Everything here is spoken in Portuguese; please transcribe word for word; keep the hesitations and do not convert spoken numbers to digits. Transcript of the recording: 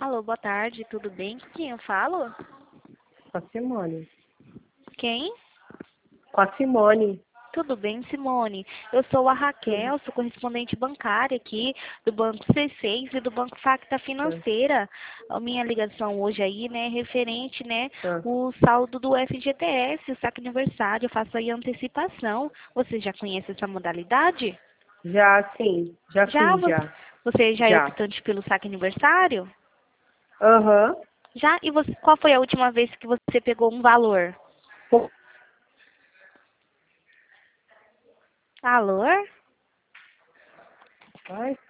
Alô, boa tarde, tudo bem? Com quem eu falo? Com a Simone. Quem? Com a Simone. Tudo bem, Simone? Eu sou a Tudo. Raquel, sou correspondente bancária aqui do Banco C seis e do Banco Facta Ah, Financeira. A minha ligação hoje aí, né, é referente, né, ah. o saldo do F G T S, o saque aniversário, eu faço aí a antecipação. Você já conhece essa modalidade? Já, sim. Já Já? fiz, Você, já. você já é Já. optante pelo saque aniversário? Aham. Já? E você, qual foi a última vez que você pegou um valor? Pô, Alô? ai,